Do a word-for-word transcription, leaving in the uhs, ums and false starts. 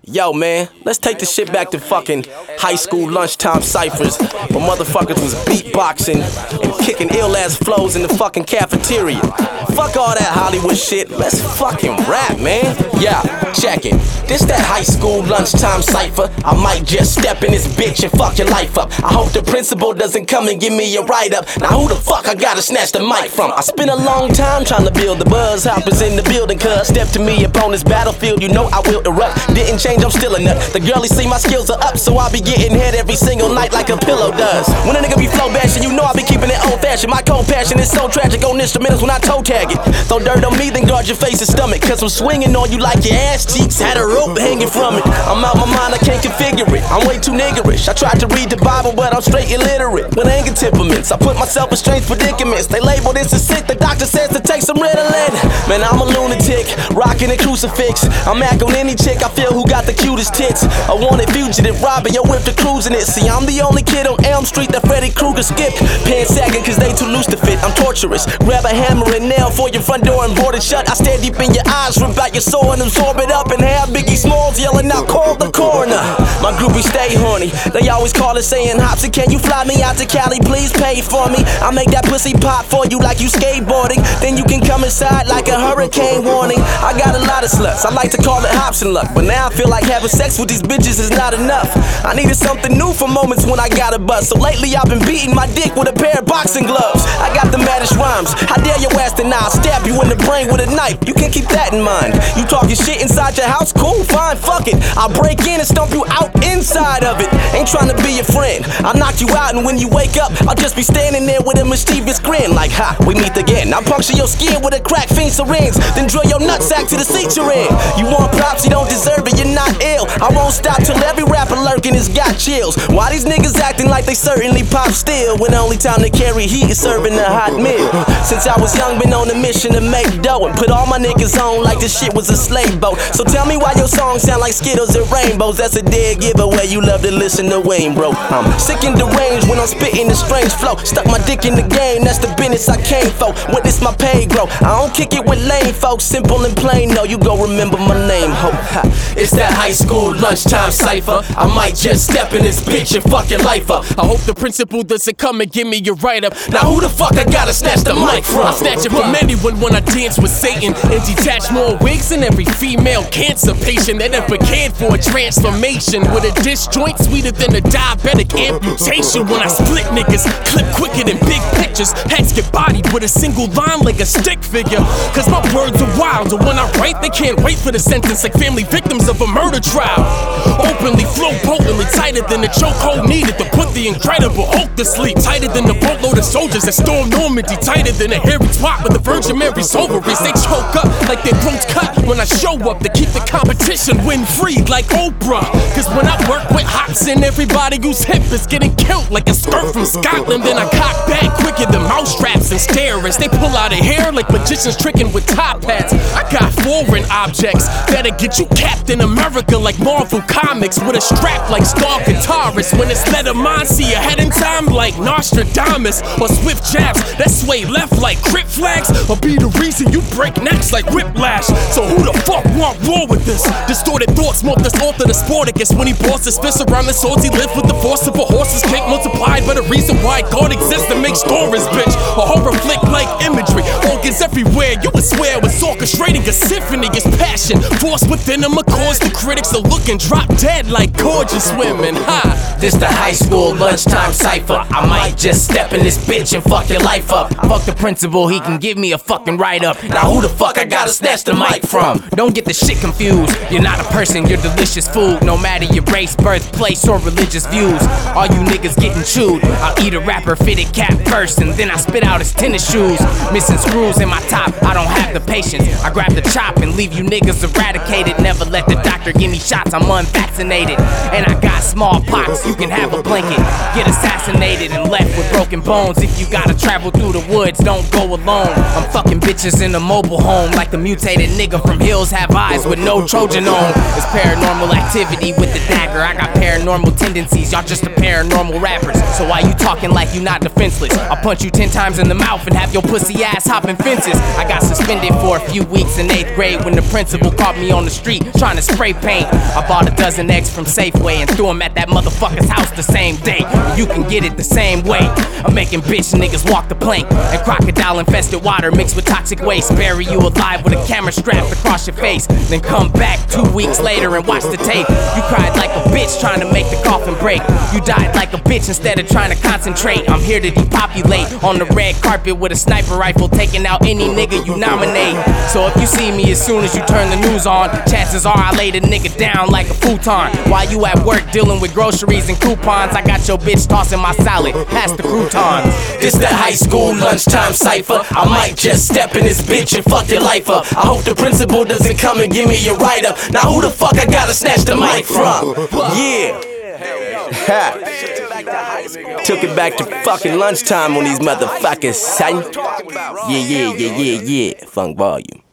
Yo, man, let's take the shit back to fucking high school lunchtime ciphers where motherfuckers was beatboxing and kicking ill-ass flows in the fucking cafeteria. Fuck all that Hollywood shit, let's fucking rap, man. Yeah, check it. This that high school lunchtime cipher. I might just step in this bitch and fuck your life up. I hope the principal doesn't come and give me a write-up. Now who the fuck I gotta snatch the mic from? I spent a long time trying to build the buzz. Hoppers in the building, cuz step to me upon this battlefield, you know I will erupt. Didn't change, I'm still a nut. The girlies see my skills are up, so I be getting head every single night like a pillow does. When a nigga be flow bashing, you know I be keeping it old fashioned. My cold passion is so tragic on instrumentals when I toe tag it. Throw dirt on me, then guard your face and stomach, cause I'm swinging on you like your ass cheeks had a rope hanging from it. I'm out my mind, I can't configure it. I'm way too niggerish. I tried to read the Bible, but I'm straight illiterate. With anger temperaments, I put myself in strange predicaments. They label this as sick, the doctor says to take some Ritalin. Man, I'm a lunatic, rocking a crucifix. I'm act on any chick I feel who got the cutest tits. A wanted fugitive, robbing your whip to cruising it. See, I'm the only kid on Elm Street that Freddy Krueger skipped. Pants sagging cause they too loose to fit. I'm torturous. Grab a hammer and nail for your front door and board it shut. I stare deep in your eyes, rip out your soul and absorb it up. And have Biggie Smalls yelling out, call the coroner. My groupies stay horny. They always call it saying, Hopsy, can you fly me out to Cali? Please pay for me. I make that pussy pop for you like you skateboarding. Then you can come inside like a hurricane warning. I got a lot of sluts. I like to call it hops and luck. But now I feel like having sex with these bitches is not enough. I needed something new for moments when I got a buzz. So lately I've been beating my dick with a pair of boxing gloves. I got the maddest rhymes. How dare your ass deny? I'll stab you in the brain with a knife. You can keep that in mind. You talking shit inside your house? Cool, fine, fuck it. I'll break in and stomp you out inside of it. Ain't trying to be your friend. I'll knock you out and when you wake up, I'll just be standing there with a mischievous grin. Like, ha, we meet again. I'll puncture your skin with a crack fiend syringe. Then drill your nutsack to the seat you're in. You want props, you don't deserve it, you're not ill. I won't stop till every rapper lurking has got chills. Why these niggas acting like they certainly pop still, when the only time they carry heat is serving a hot meal? Since I was young, been on a mission to make dough and put all my niggas on like this shit was a slave boat. So tell me why your songs sound like Skittles and rainbows. That's a dead giveaway, you love to listen to Wayne, bro. I'm sick and deranged when I'm spitting the strange flow. Stuck my dick in the game, that's the business I came for. Witness my pay grow. I don't kick it with lame folks, simple and plain. No, you gon' remember my name, ho. It's that high school lunchtime cipher. I might just step in this bitch and fuck your life up. I hope the principal doesn't come and give me your write-up. Now who the fuck I gotta snatch the mic from? I snatch it from anyone when I dance with Satan and detach more wigs than every female cancer patient that ever cared for a transformation. With a disjoint sweeter than a diabetic amputation. When I split niggas, clip quicker than big pictures. Heads get bodied with a single line like a stick figure. Cause my words are wild, and when I write they can't wait for the sentence like family victims of a murder trial. Openly flow potently, tighter than the chokehold needed to put the incredible Hulk to sleep. Tighter than the boatload of soldiers that storm Normandy. Tighter than a hairy twat with the Virgin Mary's ovaries. They choke up like their throats cut when I show up to keep the competition wind-free like Oprah. Cause when I work with Hopsin, everybody who's hip is getting killed like a skirt from Scotland. Then I cock back quicker than mousetraps and stare as they pull out a hair like magicians tricking with top hats. I got foreign objects that'll get you Captain America like Marvel Comics with a strap like star guitarist. When it's let a mind see ahead in time like Nostradamus. Or swift jabs that sway left like crypt flags, or be the reason you break necks like whiplash. So who the fuck want war with this? Distorted thoughts morph this author to Sporticus when he bossed his fists around the swords he lived with the force of a horse's kick multiplied by the reason why God exists to make stories, bitch. A horror flick like imagery, organs everywhere. You would swear it's orchestrating a symphony. It's passion, force within them, a cause the critics are looking drop dead like gorgeous women. Ha! This the high school lunchtime cipher. I might just step in this bitch and fuck your life up. Fuck the principal, he can give me a fucking write-up. Now who the fuck I gotta snatch the mic from? Don't get the shit confused. You're not a person, you're delicious food. No matter your race, birthplace, or religious views. All you niggas getting chewed. I'll eat a rapper fitted cap first, and then I spit out his tennis shoes. Missing screws in my top, I don't have the patience. I grab the chop and leave you niggas eradicated. Never let the doctor give me shots, I'm unvaccinated. vaccinated. And I got smallpox, you can have a blanket. Get assassinated and left with broken bones. If you gotta travel through the woods, don't go alone. I'm fucking bitches in a mobile home, like the mutated nigga from Hills Have Eyes with no Trojan on. It's paranormal activity with the dagger. I got paranormal tendencies, y'all just a paranormal rappers. So why you talking like you not defenseless? I'll punch you ten times in the mouth and have your pussy ass hopping fences. I got suspended for a few weeks in eighth grade when the principal caught me on the street trying to spray paint. I bought a dozen eggs from Safeway and threw them at that motherfucker's house the same day. You can get it the same way. I'm making bitch niggas walk the plank and crocodile infested water mixed with toxic waste. Bury you alive with a camera strapped across your face. Then come back two weeks later and watch the tape. You cried like a bitch trying to make the coffin break. You died like a bitch instead of trying to concentrate. I'm here to depopulate on the red carpet with a sniper rifle, taking out any nigga you nominate. So if you see me as soon as you turn the news on, chances are I lay the nigga down like a futon. While you at work dealing with groceries and coupons, I got your bitch tossing my salad past the croutons. This that high school lunchtime cipher. I might just step in this bitch and fuck your life up. I hope the principal doesn't come and give me a write-up. Now who the fuck I gotta snatch the mic from? Yeah. Ha. Took it back to fucking lunchtime on these motherfuckers, son. Yeah, yeah, yeah, yeah, yeah. Funk volume.